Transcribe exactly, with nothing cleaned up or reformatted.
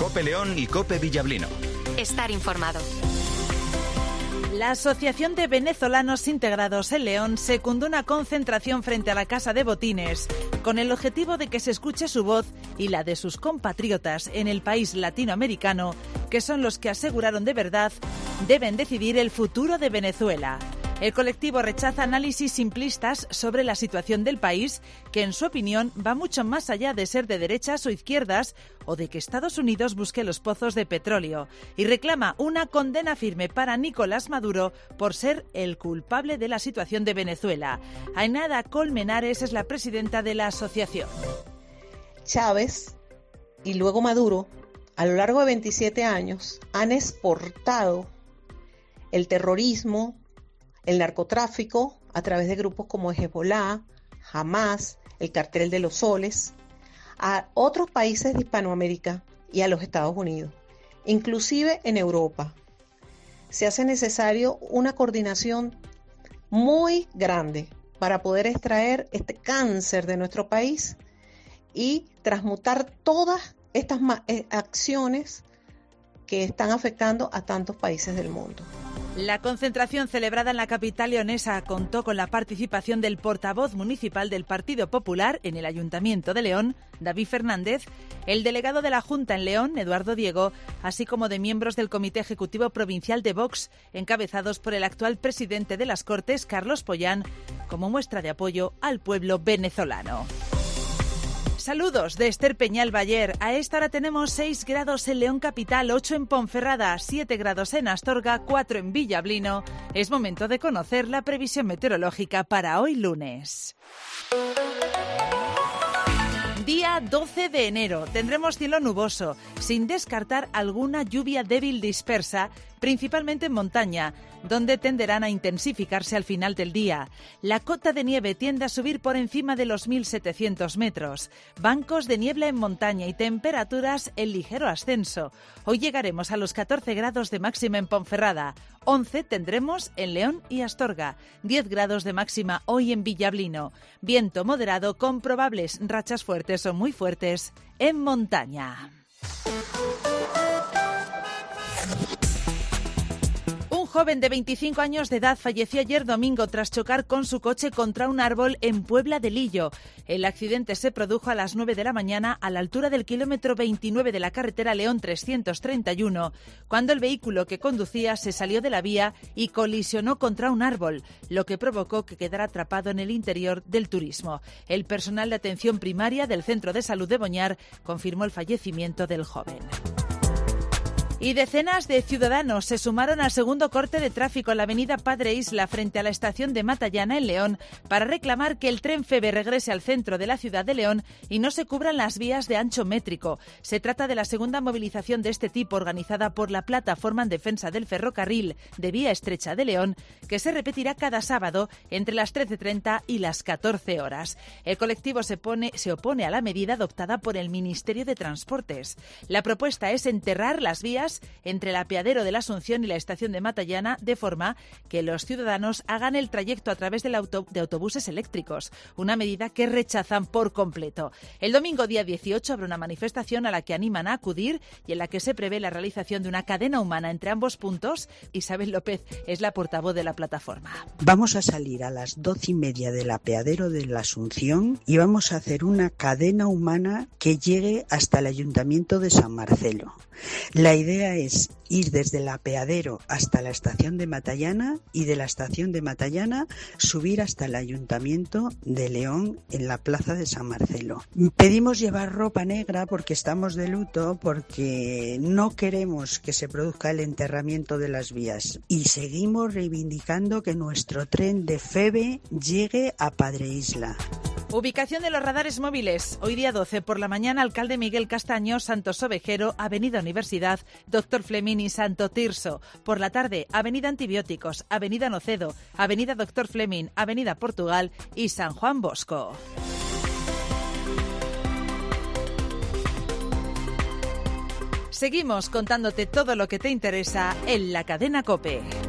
COPE León y COPE Villablino. Estar informado. La Asociación de Venezolanos Integrados en León secundó una concentración frente a la Casa de Botines con el objetivo de que se escuche su voz y la de sus compatriotas en el país latinoamericano, que son los que aseguraron de verdad deben decidir el futuro de Venezuela. El colectivo rechaza análisis simplistas sobre la situación del país, que en su opinión va mucho más allá de ser de derechas o izquierdas o de que Estados Unidos busque los pozos de petróleo, y reclama una condena firme para Nicolás Maduro por ser el culpable de la situación de Venezuela. Ainada Colmenares es la presidenta de la asociación. Chávez y luego Maduro, a lo largo de veintisiete años, han exportado el terrorismo, el narcotráfico a través de grupos como Hezbollah, Hamas, el Cartel de los Soles, a otros países de Hispanoamérica y a los Estados Unidos, inclusive en Europa. Se hace necesario una coordinación muy grande para poder extraer este cáncer de nuestro país y transmutar todas estas acciones que están afectando a tantos países del mundo. La concentración celebrada en la capital leonesa contó con la participación del portavoz municipal del Partido Popular en el Ayuntamiento de León, David Fernández, el delegado de la Junta en León, Eduardo Diego, así como de miembros del Comité Ejecutivo Provincial de Vox, encabezados por el actual presidente de las Cortes, Carlos Pollán, como muestra de apoyo al pueblo venezolano. Saludos de Esther Peñal Bayer. A esta hora tenemos seis grados en León Capital, ocho en Ponferrada, siete grados en Astorga, cuatro en Villablino. Es momento de conocer la previsión meteorológica para hoy lunes. Día doce de enero. Tendremos cielo nuboso, sin descartar alguna lluvia débil dispersa, principalmente en montaña, donde tenderán a intensificarse al final del día. La cota de nieve tiende a subir por encima de los mil setecientos metros. Bancos de niebla en montaña y temperaturas en ligero ascenso. Hoy llegaremos a los catorce grados de máxima en Ponferrada. once tendremos en León y Astorga. diez grados de máxima hoy en Villablino. Viento moderado con probables rachas fuertes o muy fuertes en montaña. Un joven de veinticinco años de edad falleció ayer domingo tras chocar con su coche contra un árbol en Puebla de Lillo. El accidente se produjo a las nueve de la mañana a la altura del kilómetro veintinueve de la carretera León trescientos treinta y uno, cuando el vehículo que conducía se salió de la vía y colisionó contra un árbol, lo que provocó que quedara atrapado en el interior del turismo. El personal de atención primaria del Centro de Salud de Boñar confirmó el fallecimiento del joven. Y decenas de ciudadanos se sumaron al segundo corte de tráfico en la avenida Padre Isla frente a la estación de Matallana en León para reclamar que el tren Feve regrese al centro de la ciudad de León y no se cubran las vías de ancho métrico. Se trata de la segunda movilización de este tipo organizada por la Plataforma en Defensa del Ferrocarril de Vía Estrecha de León, que se repetirá cada sábado entre las trece treinta y las catorce horas. El colectivo se, pone, se opone a la medida adoptada por el Ministerio de Transportes. La propuesta es enterrar las vías entre el apeadero de la Asunción y la estación de Matallana, de forma que los ciudadanos hagan el trayecto a través del auto, de autobuses eléctricos, una medida que rechazan por completo. El domingo día dieciocho habrá una manifestación a la que animan a acudir y en la que se prevé la realización de una cadena humana entre ambos puntos. Isabel López es la portavoz de la plataforma. Vamos a salir a las doce y media del apeadero de la Asunción y vamos a hacer una cadena humana que llegue hasta el Ayuntamiento de San Marcelo. La idea es ir desde el apeadero hasta la estación de Matallana y de la estación de Matallana subir hasta el Ayuntamiento de León en la plaza de San Marcelo. Pedimos llevar ropa negra porque estamos de luto, porque no queremos que se produzca el enterramiento de las vías y seguimos reivindicando que nuestro tren de Feve llegue a Padre Isla. Ubicación de los radares móviles. Hoy día doce por la mañana, alcalde Miguel Castaño, Santos Ovejero, Avenida Universidad, Doctor Fleming y Santo Tirso. Por la tarde, Avenida Antibióticos, Avenida Nocedo, Avenida Doctor Fleming, Avenida Portugal y San Juan Bosco. Seguimos contándote todo lo que te interesa en la cadena COPE.